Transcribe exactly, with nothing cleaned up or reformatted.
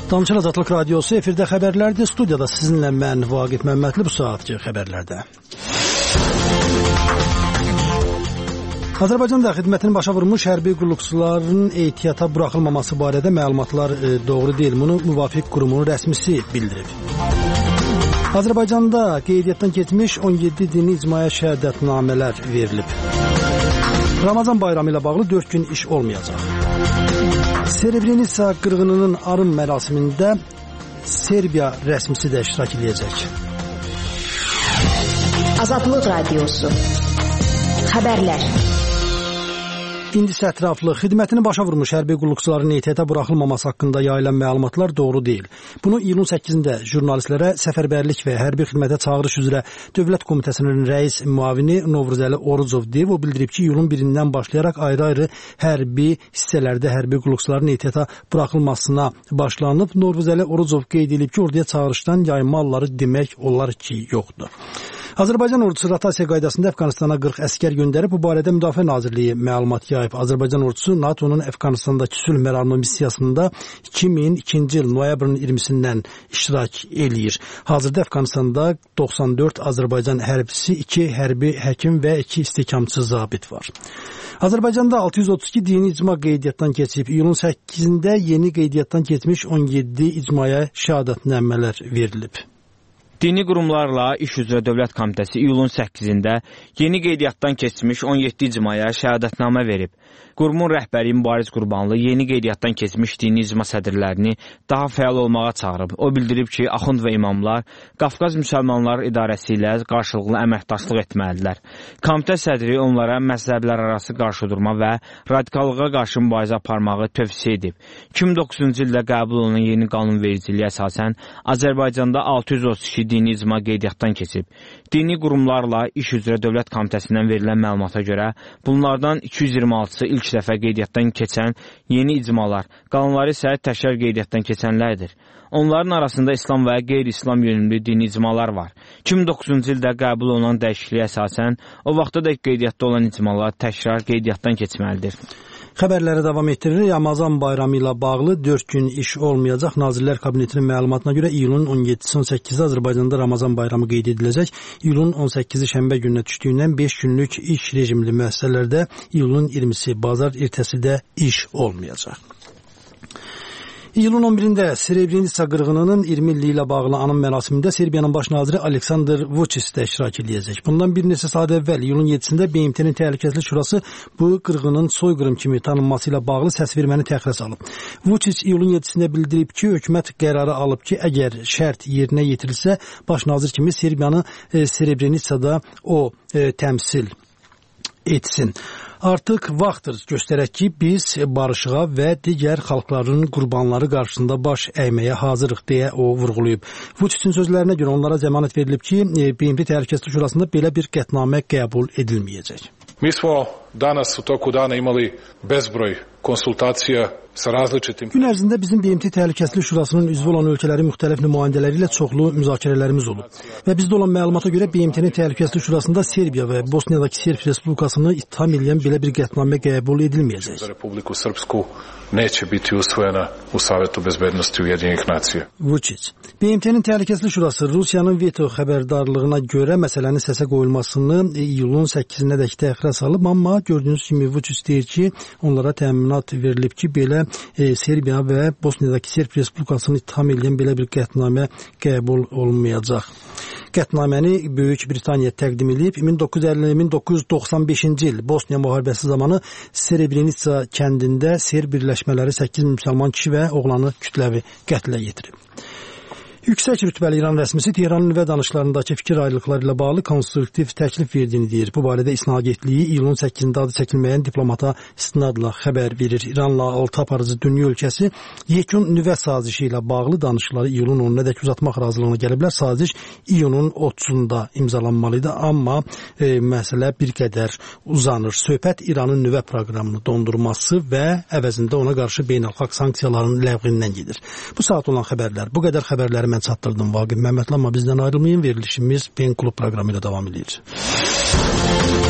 Damcılı Azadlıq Radiosu efirdə xəbərlərdir. Studiyada sizinlə mən Vaqif Məmmədli bu saatki xəbərlərdə. Azərbaycanda xidmətini başa vurmuş hərbi qulluqçuların ehtiyata buraxılmaması barədə məlumatlar e, doğru deyil. Bunu müvafiq qurumun rəsmisi bildirib. Azərbaycanda qeydiyyatdan keçmiş on yeddi dini icmaya şəhadətnamələr verilib. Ramazan bayramı ilə bağlı dörd gün iş olmayacaq. Srebrenica qırğınının arım mərasimində Serbiya rəsmisi də iştirak edəcək. Azadlıq Radiosu xəbərlər. İndi isə ətraflı xidmətini başa vurmuş hərbi qulluqçuların ehtiyata buraxılmaması haqqında yayılan məlumatlar doğru deyil. Bunu iyulun səkkizində jurnalistlərə səfərbərlik və hərbi xidmətə çağırış üzrə Dövlət Komitəsinin rəis müavini Novruzəli Orucov deyib. O bildirib ki, iyulun birindən başlayaraq ayrı-ayrı hərbi hissələrdə hərbi qulluqçuların ehtiyata buraxılmasına başlanıb. Novruzəli Orucov qeyd edib ki, orduya çağırışdan yayınma halları demək olar ki, yoxdur. Azərbaycan ordusu rotasiya qaydasında Əfqanistana qırx əskər göndərib. Bu barədə Müdafiə Nazirliyi məlumat yayıb. Azərbaycan ordusu NATO'nun Əfqanistandakı sülh məramlı missiyasında iki min ikinci il noyabrın iyirmisindən iştirak eləyir. Hazırda Əfqanistanda doxsan dörd Azərbaycan hərbisi, iki hərbi həkim və iki istikamçı zabit var. Azərbaycanda altı yüz otuz iki dini icma qeydiyyatdan keçib. İyulun səkkizində yeni qeydiyyatdan keçmiş on yeddi icmaya şəhadətnamələr verilib. Dini qurumlarla İş üzrə Dövlət Komitəsi iyulun səkkizində yeni qeydiyyatdan keçmiş on yeddi icmaya şəhadətnamə verib. Qurumun rəhbəri Mübariz Qurbanlı yeni qeydiyyatdan keçmiş dini icma sədrlərini daha fəal olmağa çağırıb. O bildirib ki, axund və imamlar Qafqaz Müsəlmanlar İdarəsi ilə qarşılıqlı əməkdaşlıq etməlidirlər. Komitə sədri onlara məzhəblər arası qarşıdurma və radikallığa qarşı mübarizə aparmağı tövsiyə edib. iki min doqquzuncu ildə qəbul olunan yeni qanunvericiliyə əsasən Azərbaycanda altı yüz otuz iki dini icma qeydiyyatdan keçib. Dini qurumlarla İş üzrə Dövlət Komitəsindən verilən məlumata görə bunlardan iki yüz iyirmi altısı ilk dəfə qeydiyyatdan keçən yeni icmalar, qalanları isə təkrar qeydiyyatdan keçənlərdir. Onların arasında İslam və qeyri-İslam yönümlü dini icmalar var. iki min doqquzuncu ildə qəbul olunan dəyişikliyə əsasən o vaxtda da qeydiyyatda olan icmalar təkrar qeydiyyatdan keçməlidir. Xəbərləri davam etdirilir. Ramazan bayramı ilə bağlı dörd gün iş olmayacaq. Nazirlər Kabinetinin məlumatına görə iyulun on yeddisi on səkkizi Azərbaycanda Ramazan bayramı qeyd ediləcək. İyulun on səkkizi şənbə gününə düşdüyündən beş günlük iş rejimli müəssisələrdə iyulun iyirmisi bazar ertəsi də iş olmayacaq. İyulun on birində Srebrenica qırğınının iyirmi illiyi ilə bağlı anım mərasimində Serbiyanın baş naziri Aleksandr Vučić də iştirak edəcək. Bundan bir neçə saat əvvəl iyulun yeddisində B M T-nin Təhlükəsizlik Şurası bu qırğının soyqırım kimi tanınması ilə bağlı səsverməni təxirə salıb. Vučić iyulun yeddisində bildirib ki, hökumət qərarı alıb ki, əgər şərt yerinə yetirilsə, baş nazir kimi Serbiyanı e, Srebrenicada o e, təmsil etsin. Artıq vaxtdır göstərək ki, biz barışığa və digər xalqların qurbanları qarşısında baş əyməyə hazırıq deyə o vurğulayıb. Vučićin sözlərinə görə onlara zəmanət verilib ki, B M T Təhlükəsizlik Şurasında belə bir qətnamə qəbul edilməyəcək. Mi smo danas u toku dana imali bezbroj konsultacija sa različitim... Gün ərzində bizim B M T Təhlükəsizlik Şurasının üzvü olan ölkələrin müxtəlif nümayəndələri ilə çoxlu müzakirələrimiz olub. Və bizdə olan məlumata görə B M T-nin Təhlükəsizlik Şurasında Serbiya və Bosniyadakı Serb Respublikasını ittiham edən belə bir qətnamə qəbul edilməyəcək. Republiku Srpsku neće biti usvojena u Savetu bezbednosti Ujedinjenih nacija. Vučić. B M T-nin Təhlükəsizlik Şurası Rusiyanın veto xəbərdarlığına görə məsələnin səsə qoyulmasını iyulun səkkizindəki təxirə salıb, amma gördüyünüz kimi Vučić deyir ki, onlara təminat verilib ki, belə e, Serbiya və Bosniyadakı Serb Respublikasını ittiham edən belə bir qətnamə qəbul olunmayacaq. Qətnaməni Böyük Britaniya təqdim edib. min doqquz yüz əlli min doqquz yüz doxsan beşinci il Bosniya müharibəsi zamanı Srebrenica kəndində Serb birləşmələri səkkiz min müsəlman kişi və oğlanı kütləvi qətlə yetirib. Yüksək rütbəli İran rəsmisi Tehranın nüvə danışıqlarındakı fikir ayrılıqları ilə bağlı konstruktiv təklif verdiyini deyir. Bu barədə İsna Agentliyi iyulun səkkizində adı çəkilməyən diplomata istinadla xəbər verir. İranla altı aparıcı dünya ölkəsi yekun nüvə sazişi ilə bağlı danışıqları iyulun onunadək uzatmaq razılığına gəliblər. Saziş iyunun otuzunda imzalanmalıydı, amma e, məsələ bir qədər uzanır. Söhbət İranın nüvə proqramını dondurması və əvəzində ona qarşı beynəlxalq sanksiyaların ləğvindən gedir. Bu saat olan xəbərlər, bu qədər xəbərləri mən çatdırdım Vaqif Məmmədli, amma bizdən ayrılmayın, verilişimiz Pen Klub proqramı ilə davam edir.